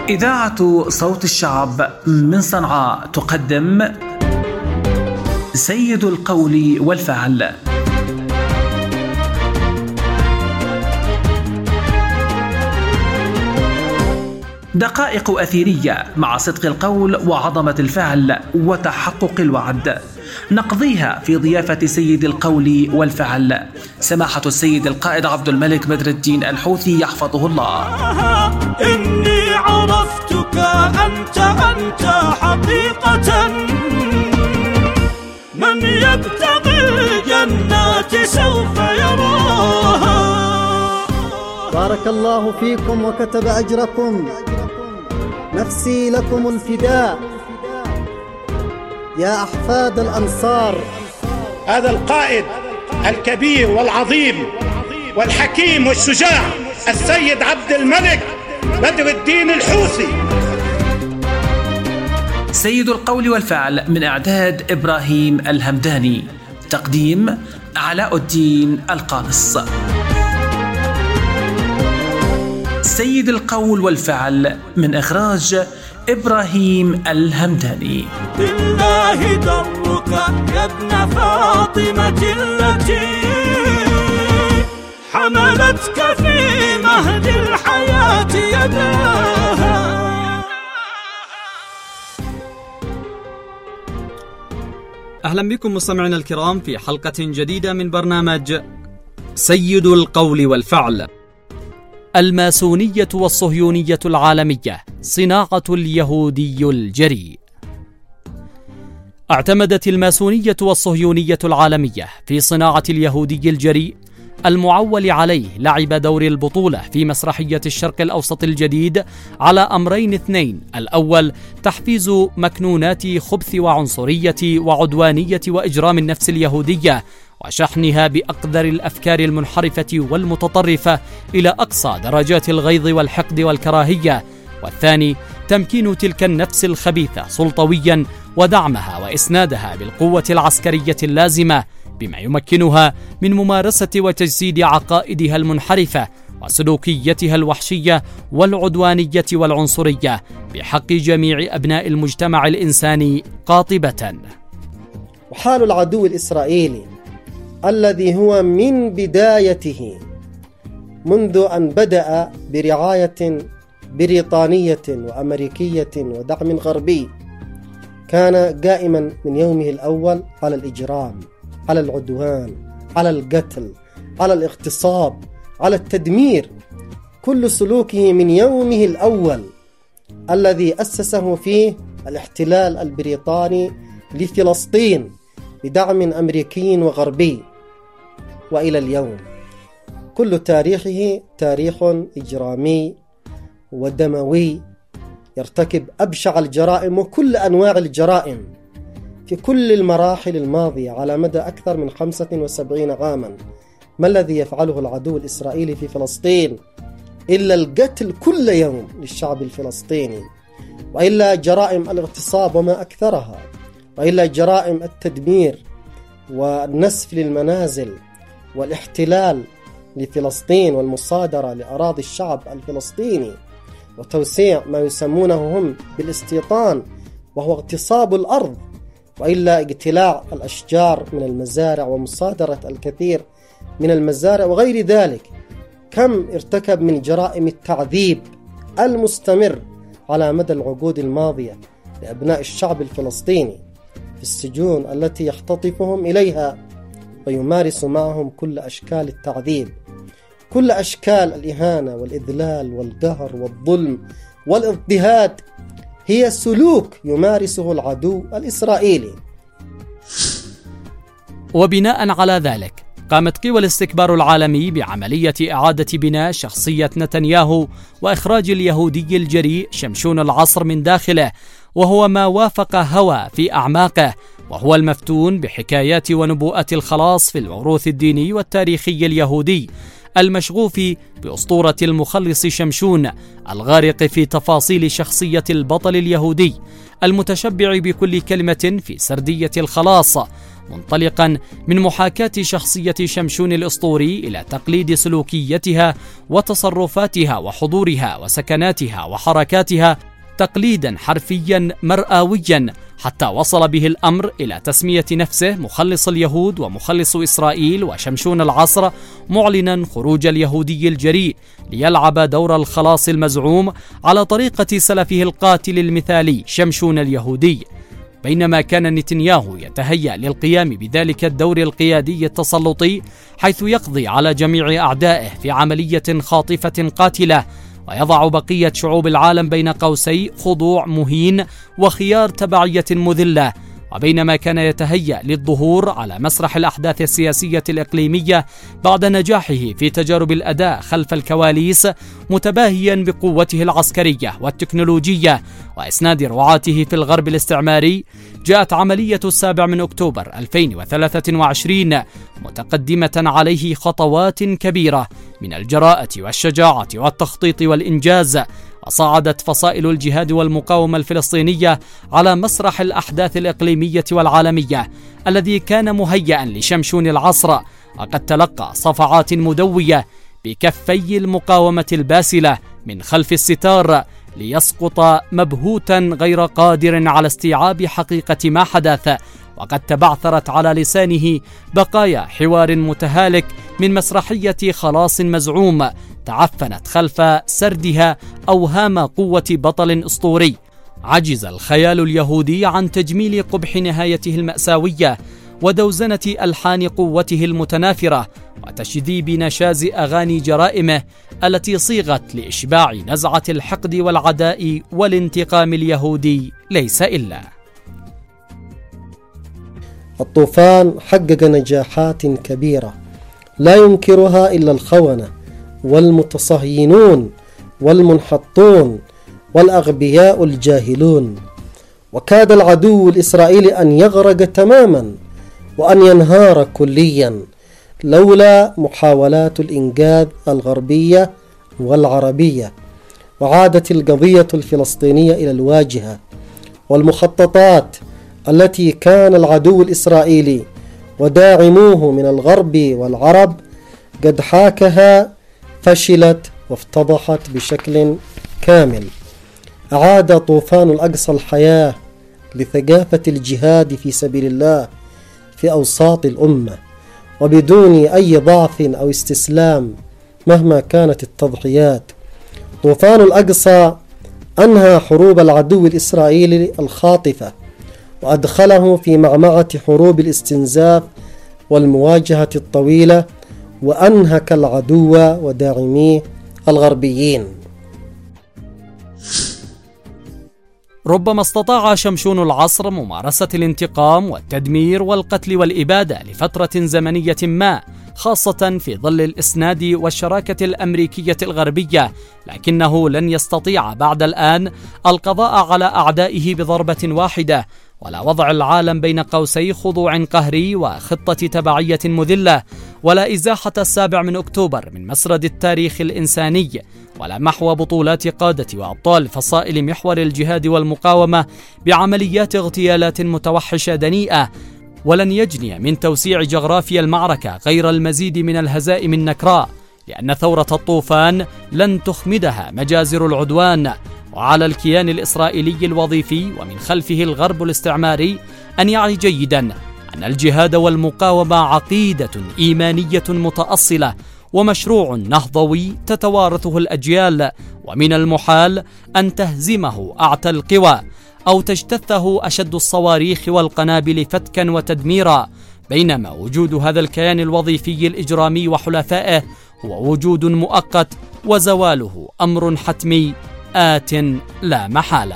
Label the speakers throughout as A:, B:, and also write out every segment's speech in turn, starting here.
A: إذاعة صوت الشعب من صنعاء تقدم سيد القول والفعل. دقائق أثيرية مع صدق القول وعظمة الفعل وتحقق الوعد، نقضيها في ضيافة سيد القول والفعل سماحة السيد القائد عبد الملك بدر الدين الحوثي يحفظه الله.
B: إني عرفتك أنت حقيقة، من يبتغي الجنات سوف يراها.
C: بارك الله فيكم وكتب أجركم، نفسي لكم الفداء يا أحفاد الأنصار.
D: هذا القائد الكبير والعظيم والحكيم والشجاع السيد عبد الملك بدر الدين الحوثي.
A: سيد القول والفعل من إعداد إبراهيم الهمداني، تقديم علاء الدين القانص. سيد القول والفعل من إخراج إبراهيم الهمداني.
B: بالله درك يا ابن فاطمة التي حملتك في مهد الحياة يداها.
E: أهلا بكم مستمعينا الكرام في حلقة جديدة من برنامج سيد القول والفعل. الماسونية والصهيونية العالمية صناعة اليهودي الجريء. اعتمدت الماسونية والصهيونية العالمية في صناعة اليهودي الجريء المعول عليه لعب دور البطولة في مسرحية الشرق الأوسط الجديد على أمرين اثنين: الأول تحفيز مكنونات خبث وعنصرية وعدوانية وإجرام النفس اليهودية وشحنها بأقذر الأفكار المنحرفة والمتطرفة إلى أقصى درجات الغيظ والحقد والكراهية، والثاني تمكين تلك النفس الخبيثة سلطويا ودعمها وإسنادها بالقوة العسكرية اللازمة بما يمكنها من ممارسة وتجسيد عقائدها المنحرفة وسلوكيتها الوحشية والعدوانية والعنصرية بحق جميع أبناء المجتمع الإنساني قاطبة.
C: وحال العدو الإسرائيلي الذي هو من بدايته منذ أن بدأ برعاية بريطانية وأمريكية ودعم غربي كان قائما من يومه الأول على الإجرام، على العدوان، على القتل، على الاغتصاب، على التدمير. كل سلوكه من يومه الأول الذي أسسه فيه الاحتلال البريطاني لفلسطين بدعم أمريكي وغربي، وإلى اليوم كل تاريخه تاريخ إجرامي ودموي، يرتكب أبشع الجرائم وكل أنواع الجرائم في كل المراحل الماضية على مدى أكثر من 75 عاما. ما الذي يفعله العدو الإسرائيلي في فلسطين إلا القتل كل يوم للشعب الفلسطيني، وإلا جرائم الاغتصاب وما أكثرها، وإلا جرائم التدمير والنسف للمنازل والاحتلال لفلسطين والمصادرة لأراضي الشعب الفلسطيني وتوسيع ما يسمونه هم بالاستيطان وهو اغتصاب الأرض، وإلا اقتلاع الأشجار من المزارع ومصادرة الكثير من المزارع وغير ذلك. كم ارتكب من جرائم التعذيب المستمر على مدى العقود الماضية لأبناء الشعب الفلسطيني في السجون التي يختطفهم إليها ويمارس معهم كل أشكال التعذيب، كل أشكال الإهانة والإذلال والقهر والظلم والاضطهاد. هي سلوك يمارسه العدو الإسرائيلي.
E: وبناء على ذلك قامت قوى الاستكبار العالمي بعملية إعادة بناء شخصية نتنياهو وإخراج اليهودي الجريء شمشون العصر من داخله، وهو ما وافق هوى في أعماقه، وهو المفتون بحكايات ونبوءات الخلاص في الموروث الديني والتاريخي اليهودي، المشغوف بأسطورة المخلص شمشون، الغارق في تفاصيل شخصية البطل اليهودي، المتشبع بكل كلمة في سردية الخلاص، منطلقا من محاكاة شخصية شمشون الأسطوري إلى تقليد سلوكيتها وتصرفاتها وحضورها وسكناتها وحركاتها تقليدا حرفيا مرئويا، حتى وصل به الأمر إلى تسمية نفسه مخلص اليهود ومخلص إسرائيل وشمشون العصر، معلنا خروج اليهودي الجريء ليلعب دور الخلاص المزعوم على طريقة سلفه القاتل المثالي شمشون اليهودي. بينما كان نتنياهو يتهيأ للقيام بذلك الدور القيادي التسلطي، حيث يقضي على جميع أعدائه في عملية خاطفة قاتلة، ويضع بقية شعوب العالم بين قوسي خضوع مهين وخيار تبعية مذلة. وبينما كان يتهيأ للظهور على مسرح الأحداث السياسية الإقليمية بعد نجاحه في تجارب الأداء خلف الكواليس، متباهيا بقوته العسكرية والتكنولوجية وإسناد رعاته في الغرب الاستعماري، جاءت عملية 7 أكتوبر 2023 متقدمة عليه خطوات كبيرة من الجراءة والشجاعة والتخطيط والإنجاز، وصعدت فصائل الجهاد والمقاومة الفلسطينية على مسرح الأحداث الإقليمية والعالمية الذي كان مهيئا لشمشون العصر، وقد تلقى صفعات مدوية بكفي المقاومة الباسلة من خلف الستار، ليسقط مبهوتا غير قادر على استيعاب حقيقة ما حدث. وقد تبعثرت على لسانه بقايا حوار متهالك من مسرحية خلاص مزعوم تعفنت خلف سردها أوهام قوة بطل أسطوري. عجز الخيال اليهودي عن تجميل قبح نهايته المأساوية ودوزنة ألحان قوته المتنافرة وتشذيب نشاز أغاني جرائمه التي صيغت لإشباع نزعة الحقد والعداء والانتقام اليهودي ليس إلا.
C: الطوفان حقق نجاحات كبيرة لا ينكرها إلا الخونة والمتصهينون والمنحطون والأغبياء الجاهلون، وكاد العدو الإسرائيلي أن يغرق تماما وأن ينهار كليا لولا محاولات الإنقاذ الغربية والعربية، وعادت القضية الفلسطينية إلى الواجهة، والمخططات التي كان العدو الإسرائيلي وداعموه من الغرب والعرب قد حاكها فشلت وافتضحت بشكل كامل. أعاد طوفان الأقصى الحياة لثقافة الجهاد في سبيل الله في أوساط الأمة وبدون أي ضعف أو استسلام مهما كانت التضحيات. طوفان الأقصى أنهى حروب العدو الإسرائيلي الخاطفة وأدخله في معمعة حروب الاستنزاف والمواجهة الطويلة، وأنهك العدو وداعميه الغربيين.
E: ربما استطاع شمشون العصر ممارسة الانتقام والتدمير والقتل والإبادة لفترة زمنية ما، خاصة في ظل الإسناد والشراكة الأمريكية الغربية، لكنه لن يستطيع بعد الآن القضاء على أعدائه بضربة واحدة، ولا وضع العالم بين قوسي خضوع قهري وخطة تبعية مذلة، ولا إزاحة 7 أكتوبر من مسرد التاريخ الإنساني، ولا محو بطولات قادة وأبطال فصائل محور الجهاد والمقاومة بعمليات اغتيالات متوحشة دنيئة. ولن يجني من توسيع جغرافيا المعركة غير المزيد من الهزائم النكراء، لأن ثورة الطوفان لن تخمدها مجازر العدوان. وعلى الكيان الإسرائيلي الوظيفي ومن خلفه الغرب الاستعماري أن يعي جيدا أن الجهاد والمقاومة عقيدة إيمانية متأصلة ومشروع نهضوي تتوارثه الأجيال، ومن المحال أن تهزمه أعتى القوى أو تجتثه أشد الصواريخ والقنابل فتكا وتدميرا، بينما وجود هذا الكيان الوظيفي الإجرامي وحلفائه هو وجود مؤقت، وزواله أمر حتمي آت لا محالة.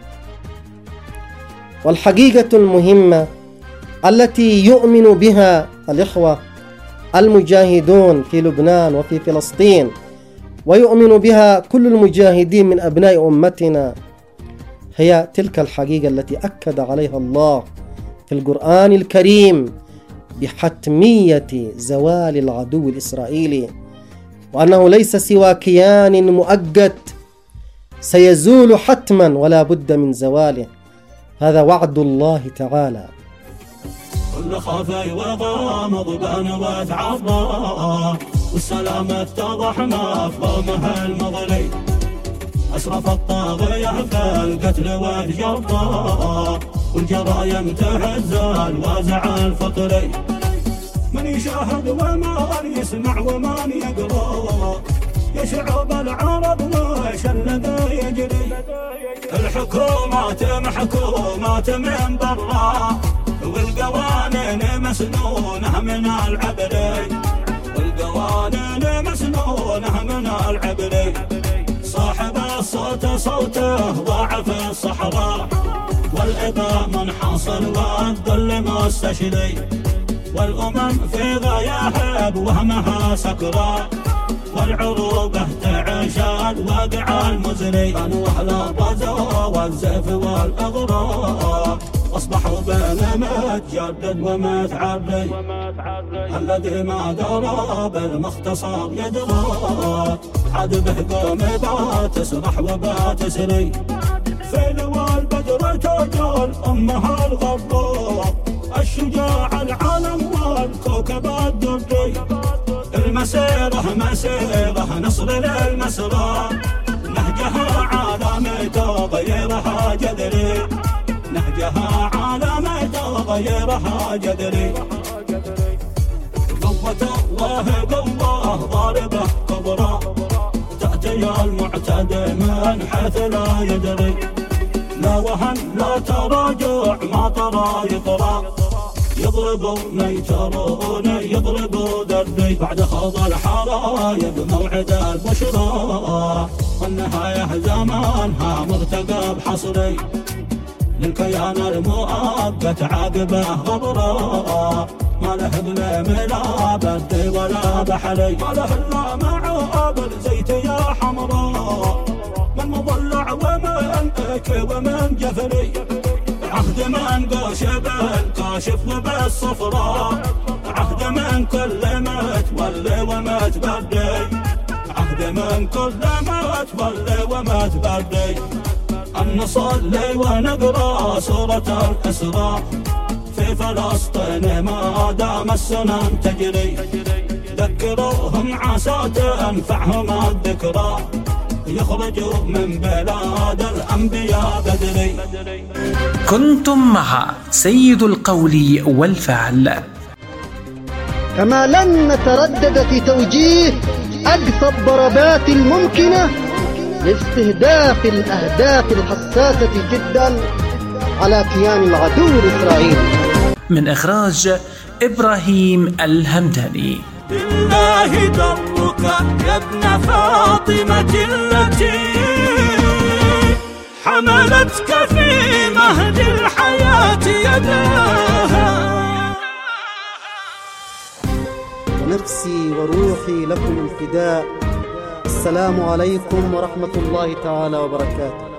C: والحقيقة المهمة التي يؤمن بها الإخوة المجاهدون في لبنان وفي فلسطين، ويؤمن بها كل المجاهدين من أبناء أمتنا، هي تلك الحقيقة التي أكد عليها الله في القرآن الكريم بحتمية زوال العدو الإسرائيلي، وأنه ليس سوى كيان مؤقت سيزول حتما ولا بد من زواله. هذا وعد الله تعالى.
B: كل خفي وغامض بان وتعضى، والسلام اتضح مفهومه المغلي. أسرف الطاغية في القتل والجرى، والجرايم تهز الوازع الفطري. من يشاهد ومن يسمع ومن يقرأ، يا شعوب العرب وش الذي يجري. الحكومات محكومات من برا، والقوانين مسنونة من العبري، والقوانين مسنونة من العبري. صاحب الصوت صوته ضاع في الصحراء، والإباء منحصر والذل مستشري. والأمم في غياهب وهمها سكرى، والعروبة تعيش الواقع المزري. كانوا أهل الرزا والزيف والأغراء، أصبحوا بين متجدد ومتعري. الذي ما درى بالمختصر يدرى، حد به قوم باتسرح وباتسري. في لوى البدر تجول أمها الغراء، الشجاع العالم والكوكب الدري. المسيرة مسيرة نصر للمسرى، نهجها عالم تغيرها جذري، نهجها عالم تغيرها جذري. قوة الله قوة ضاربة كبرى، تأتي المعتدي من حيث لا يدري. لا وهن لا تراجع ما ترى يطرى، يضربوا يترون يضربوا دربي. بعد خوض الحرايب موعد البشرى، والنهاية زمانها مرتقب حصري. للكيان المؤقت عاقبه غبرى، ما له ظلم لا برد ولا بحري. ما له الا معابر زيت يا حمراء، من مضلع ومن اكي ومن جفري. عهد من قوش بالكاشف وبالصفراء، عهد من كل متولي ومتبردي، عهد من كل متولي ومتبردي. أن نصلي ونقرأ سورة الإسراء، في فلسطين ما دام السنن تجري. ذكروهم عسى تنفعهم الذكرى، يخرجوا من بلاد الأنبياء بدري.
A: كنتم مع سيد القول والفعل.
F: كما لن نتردد في توجيه أقصى الضربات الممكنة لاستهداف الأهداف الحساسة جدا على كيان العدو الإسرائيلي.
A: من إخراج إبراهيم الهمداني.
B: بالله درك يا ابن فاطمة التي حملتك في مهد الحياة يداها.
C: ونفسي وروحي لكم الفداء. السلام عليكم ورحمة الله تعالى وبركاته.